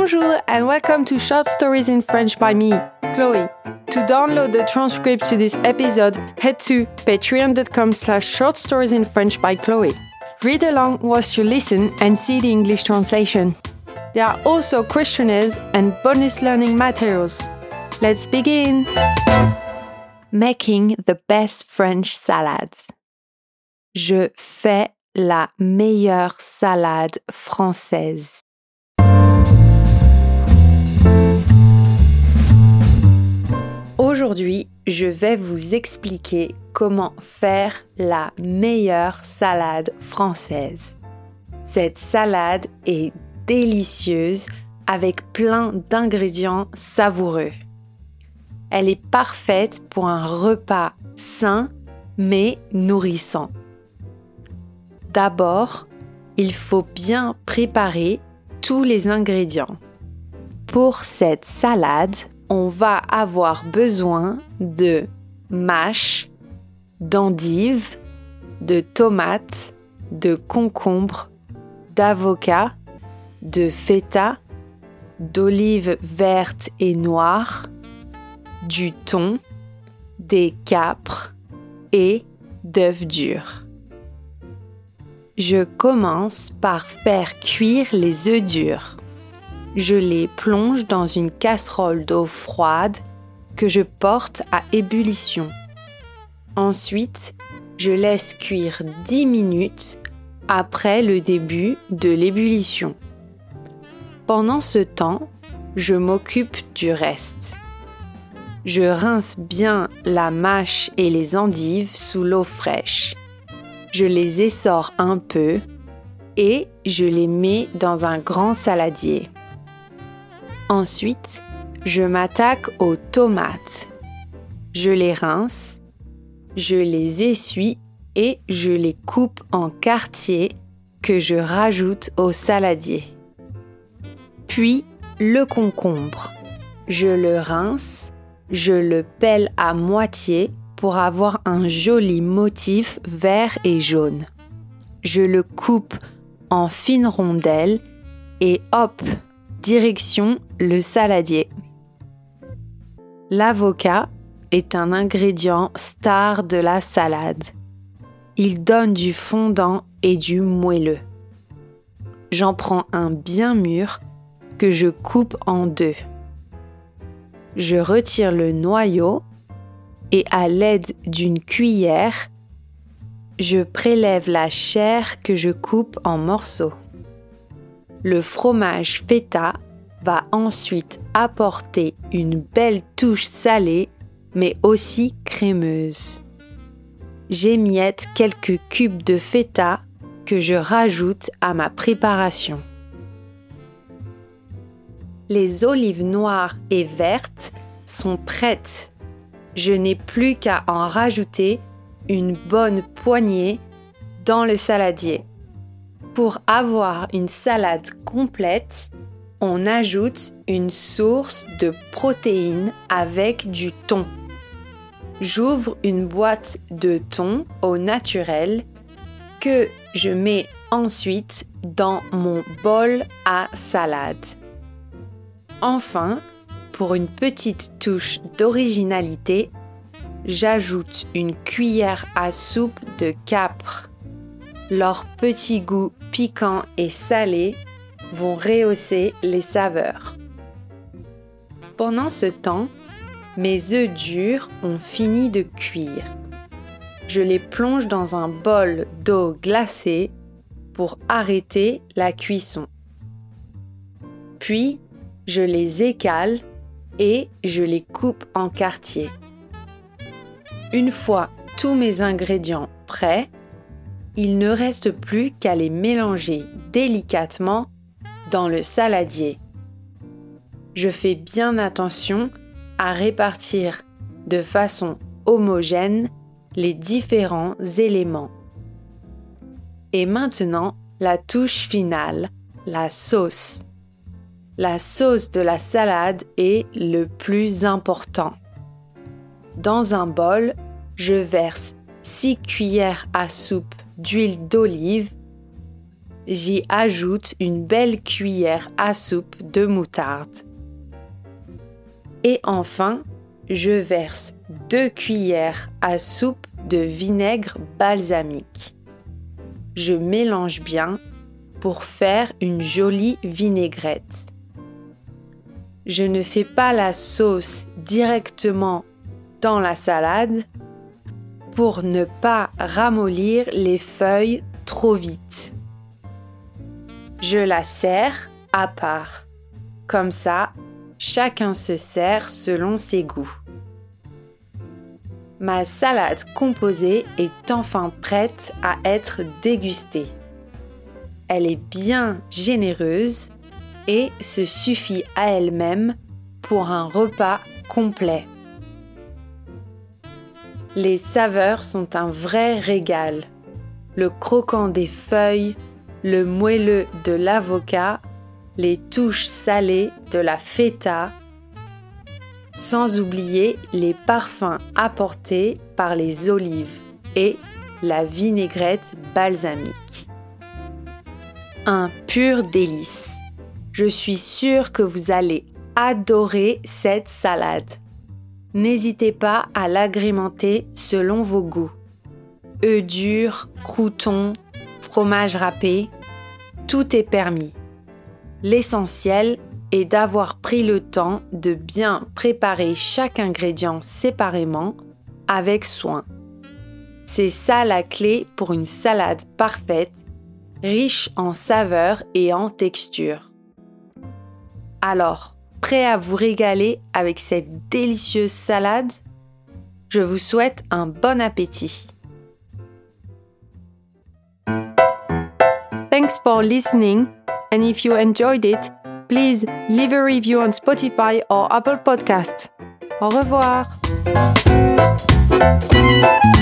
Bonjour and welcome to Short Stories in French by me, Chloe. To download the transcript to this episode, head to patreon.com/shortstoriesinfrench by Chloe. Read along whilst you listen and see the English translation. There are also questionnaires and bonus learning materials. Let's begin! Making the best French salads. Je fais la meilleure salade française. Aujourd'hui, je vais vous expliquer comment faire la meilleure salade française. Cette salade est délicieuse avec plein d'ingrédients savoureux. Elle est parfaite pour un repas sain mais nourrissant. D'abord, il faut bien préparer tous les ingrédients. Pour cette salade, on va avoir besoin de mâche, d'endives, de tomates, de concombres, d'avocats, de feta, d'olives vertes et noires, du thon, des capres et d'œufs durs. Je commence par faire cuire les œufs durs. Je les plonge dans une casserole d'eau froide que je porte à ébullition. Ensuite, je laisse cuire 10 minutes après le début de l'ébullition. Pendant ce temps, je m'occupe du reste. Je rince bien la mâche et les endives sous l'eau fraîche. Je les essore un peu et je les mets dans un grand saladier. Ensuite, je m'attaque aux tomates. Je les rince, je les essuie et je les coupe en quartiers que je rajoute au saladier. Puis, le concombre. Je le rince, je le pèle à moitié pour avoir un joli motif vert et jaune. Je le coupe en fines rondelles et hop, direction le saladier. L'avocat est un ingrédient star de la salade. Il donne du fondant et du moelleux. J'en prends un bien mûr que je coupe en deux. Je retire le noyau et à l'aide d'une cuillère, je prélève la chair que je coupe en morceaux. Le fromage feta va ensuite apporter une belle touche salée, mais aussi crémeuse. J'émiette quelques cubes de feta que je rajoute à ma préparation. Les olives noires et vertes sont prêtes. Je n'ai plus qu'à en rajouter une bonne poignée dans le saladier. Pour avoir une salade complète, on ajoute une source de protéines avec du thon. J'ouvre une boîte de thon au naturel que je mets ensuite dans mon bol à salade. Enfin, pour une petite touche d'originalité, j'ajoute une cuillère à soupe de capres. Leur petit goût piquant et salé vont rehausser les saveurs. Pendant ce temps, mes œufs durs ont fini de cuire. Je les plonge dans un bol d'eau glacée pour arrêter la cuisson. Puis, je les écale et je les coupe en quartiers. Une fois tous mes ingrédients prêts, il ne reste plus qu'à les mélanger délicatement dans le saladier. Je fais bien attention à répartir de façon homogène les différents éléments. Et maintenant, la touche finale, la sauce. La sauce de la salade est le plus important. Dans un bol, je verse 6 cuillères à soupe d'huile d'olive. j'y ajoute une belle cuillère à soupe de moutarde. Et enfin, je verse 2 cuillères à soupe de vinaigre balsamique. Je mélange bien pour faire une jolie vinaigrette. Je ne fais pas la sauce directement dans la salade pour ne pas ramollir les feuilles trop vite. Je la sers à part. Comme ça, chacun se sert selon ses goûts. Ma salade composée est enfin prête à être dégustée. Elle est bien généreuse et se suffit à elle-même pour un repas complet. Les saveurs sont un vrai régal. Le croquant des feuilles, le moelleux de l'avocat, les touches salées de la feta, sans oublier les parfums apportés par les olives et la vinaigrette balsamique. Un pur délice. Je suis sûre que vous allez adorer cette salade. N'hésitez pas à l'agrémenter selon vos goûts. Œufs durs, croûtons, fromage râpé, tout est permis. L'essentiel est d'avoir pris le temps de bien préparer chaque ingrédient séparément avec soin. C'est ça la clé pour une salade parfaite, riche en saveurs et en texture. Alors, prêt à vous régaler avec cette délicieuse salade? Je vous souhaite un bon appétit. Thanks for listening, and if you enjoyed it, please leave a review on Spotify or Apple Podcasts. Au revoir.